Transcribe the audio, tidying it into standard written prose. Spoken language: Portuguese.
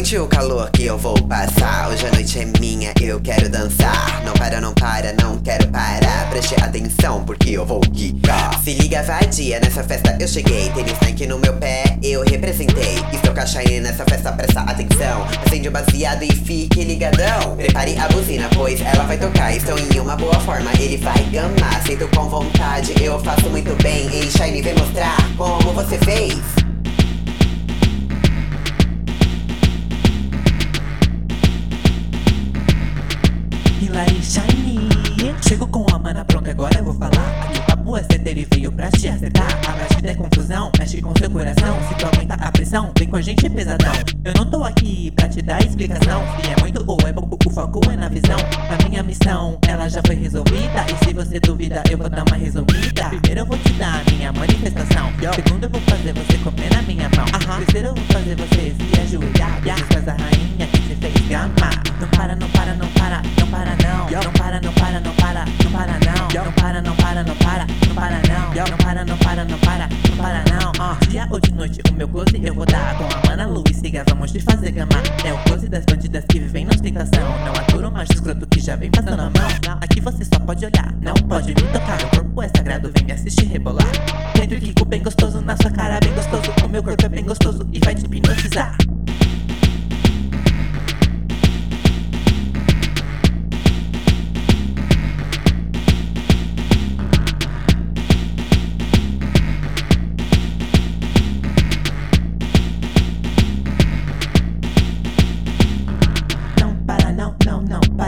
Sente o calor que eu vou passar. Hoje a noite é minha, eu quero dançar. Não para, não para, não quero parar. Preste atenção porque eu vou quicar. Se liga, vadia, nessa festa eu cheguei. Tênis Nike no meu pé, eu representei. Estou caixaí nessa festa, presta atenção. Acende o baseado e fique ligadão. Prepare a buzina, pois ela vai tocar. Estou em uma boa forma, ele vai gamar. Sinto com vontade, eu faço muito bem. Ei, Shine, vem mostrar como você fez. Hilary Shine, chego com a mana pronta, agora eu vou falar. Aqui o papo é certeiro e veio pra te acertar. A batida é confusão, mexe com seu coração. Se tu aguenta a pressão, vem com a gente pesadão. Eu não tô aqui pra te dar explicação. Se é muito ou é pouco, o foco é na visão. A minha missão, ela já foi resolvida. E se você duvida, eu vou dar uma resumida. Primeiro eu vou te dar a minha manifestação. Segundo eu vou fazer você comer na minha mão. Terceiro eu vou fazer você se ajoelhar. Desfaz a rainha que te fez gamar. Não para, não para, não para, não para não. Não para, não para, não para, não para não. Não para, não para, não para, não para não. Não para, não para, não para, não para não. Dia ou de noite o meu close eu vou dar. Com a mana Lu e siga, vamos te fazer gamar. É o close das bandidas que vivem na ostentação. Não aturo o macho escroto que já vem passando a mão. Aqui você só pode olhar, não pode me tocar. Meu corpo é sagrado, vem me assistir rebolar. Dentro Kiko bem gostoso, na sua cara bem gostoso. O meu corpo é bem gostoso e vai te hipnotizar. Não para, não, não, não para.